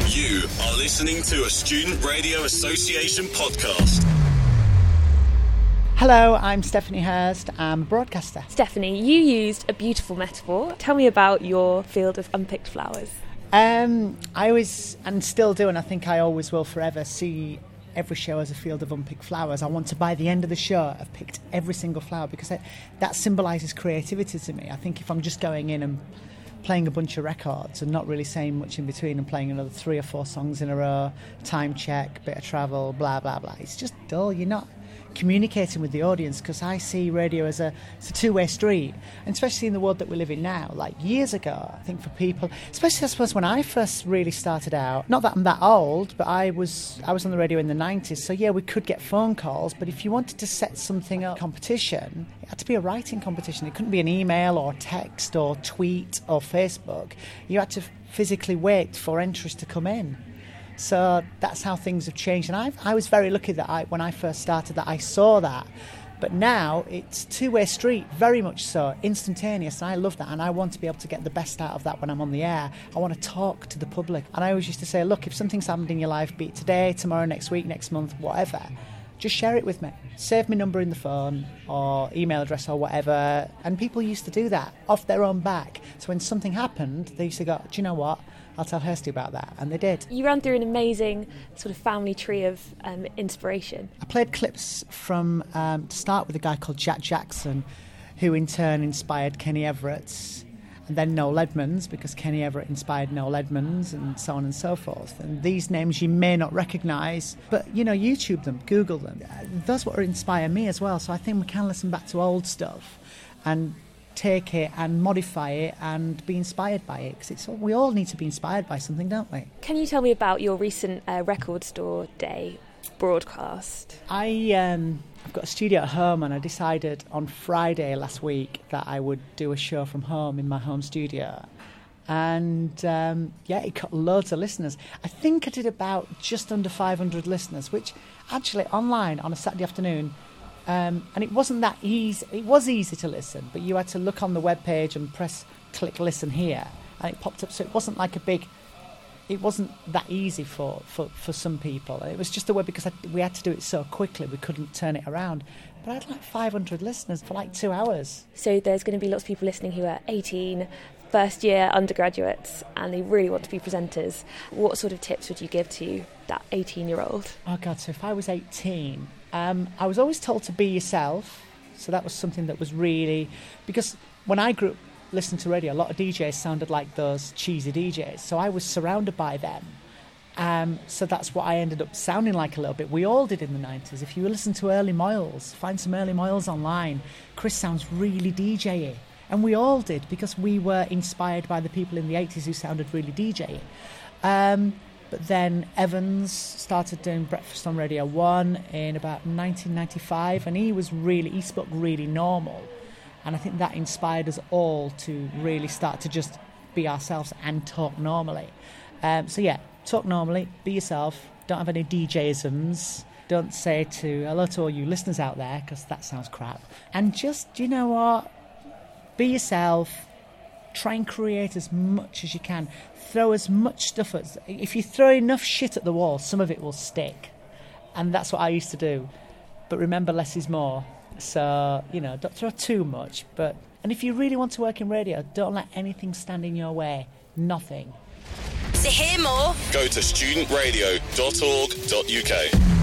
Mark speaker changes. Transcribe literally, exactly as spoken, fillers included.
Speaker 1: You are listening to a Student Radio Association podcast.
Speaker 2: Hello, I'm Stephanie Hurst. I'm a broadcaster.
Speaker 3: Stephanie, you used a beautiful metaphor. Tell me about your field of unpicked flowers.
Speaker 2: Um, I always, and still do, and I think I always will forever, see every show as a field of unpicked flowers. I want to, by the end of the show, have picked every single flower, because I, that symbolises creativity to me. I think if I'm just going in and playing a bunch of records and not really saying much in between and playing another three or four songs in a row, time check, bit of travel, blah, blah, blah, it's just dull. You're not communicating with the audience, because I see radio as a, it's a two-way street, and especially in the world that we live in now. Like years ago, I think for people, especially I suppose when I first really started out, not that I'm that old, but I was I was on the radio in the nineties, so yeah, we could get phone calls, but if you wanted to set something up, competition, it had to be a writing competition. It couldn't be an email or text or tweet or Facebook. You had to physically wait for entries to come in. So that's how things have changed, and I I was very lucky that I when I first started that I saw that. But now it's two-way street, very much so, instantaneous, and I love that, and I want to be able to get the best out of that when I'm on the air. I want to talk to the public, and I always used to say, look, if something's happened in your life, be it today, tomorrow, next week, next month, whatever, just share it with me. Save my number in the phone or email address or whatever, and people used to do that off their own back. So when something happened, they used to go, do you know what? I'll tell Hursty about that, and they did.
Speaker 3: You ran through an amazing sort of family tree of um, inspiration.
Speaker 2: I played clips from, um, to start with, a guy called Jack Jackson, who in turn inspired Kenny Everett, and then Noel Edmonds, because Kenny Everett inspired Noel Edmonds, and so on and so forth. And these names you may not recognise, but, you know, YouTube them, Google them. Those what inspire me as well, so I think we can listen back to old stuff and take it and modify it and be inspired by it, because it's all, we all need to be inspired by something, don't we?
Speaker 3: Can you tell me about your recent uh, record store day broadcast?
Speaker 2: I um, I've got a studio at home, and I decided on Friday last week that I would do a show from home in my home studio, and um, yeah, it got loads of listeners. I think I did about just under five hundred listeners, which actually online on a Saturday afternoon. Um, and it wasn't that easy. It was easy to listen, but you had to look on the webpage and press click listen here, and it popped up. So it wasn't like a big, it wasn't that easy for, for, for some people. It was just a way, because I, we had to do it so quickly, we couldn't turn it around. But I had like five hundred listeners for like two hours.
Speaker 3: So there's going to be lots of people listening who are eighteen, first year undergraduates, and they really want to be presenters. What sort of tips would you give to that eighteen-year-old?
Speaker 2: Oh God, so if I was eighteen... Um, I was always told to be yourself, so that was something that was really... Because when I grew up listening to radio, a lot of D Js sounded like those cheesy D Js, so I was surrounded by them. Um, so that's what I ended up sounding like a little bit. We all did in the nineties. If you listen to Early Moyles, find some Early Moyles online. Chris sounds really D J-y. And we all did, because we were inspired by the people in the eighties who sounded really D J-y. Um... But then Evans started doing Breakfast on Radio one in about nineteen ninety-five, and he was really, he spoke really normal. And I think that inspired us all to really start to just be ourselves and talk normally. Um, so yeah, talk normally, be yourself, don't have any D J-isms, don't say to, hello to all you listeners out there, because that sounds crap. And just, you know what, be yourself, try and create as much as you can. Throw as much stuff at... If you throw enough shit at the wall, some of it will stick. And that's what I used to do. But remember, less is more. So, you know, don't throw too much. But And if you really want to work in radio, don't let anything stand in your way. Nothing.
Speaker 1: To hear more, go to student radio dot org dot U K.